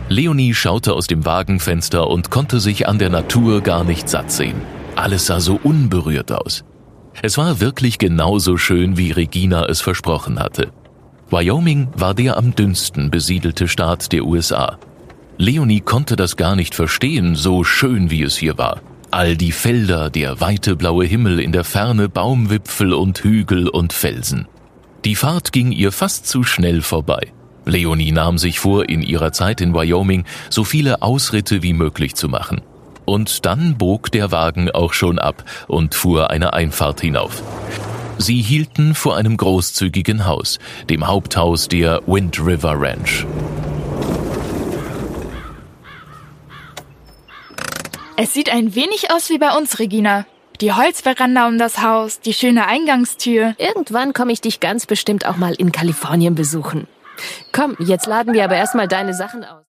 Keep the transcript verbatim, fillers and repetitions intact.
Leonie schaute aus dem Wagenfenster und konnte sich an der Natur gar nicht satt sehen. Alles sah so unberührt aus. Es war wirklich genauso schön, wie Regina es versprochen hatte. Wyoming war der am dünnsten besiedelte Staat der U S A. Leonie konnte das gar nicht verstehen, so schön wie es hier war. All die Felder, der weite blaue Himmel, in der Ferne Baumwipfel und Hügel und Felsen. Die Fahrt ging ihr fast zu schnell vorbei. Leonie nahm sich vor, in ihrer Zeit in Wyoming so viele Ausritte wie möglich zu machen. Und dann bog der Wagen auch schon ab und fuhr eine Einfahrt hinauf. Sie hielten vor einem großzügigen Haus, dem Haupthaus der Wind River Ranch. Es sieht ein wenig aus wie bei uns, Regina. Die Holzveranda um das Haus, die schöne Eingangstür. Irgendwann komme ich dich ganz bestimmt auch mal in Kalifornien besuchen. Komm, jetzt laden wir aber erstmal deine Sachen aus.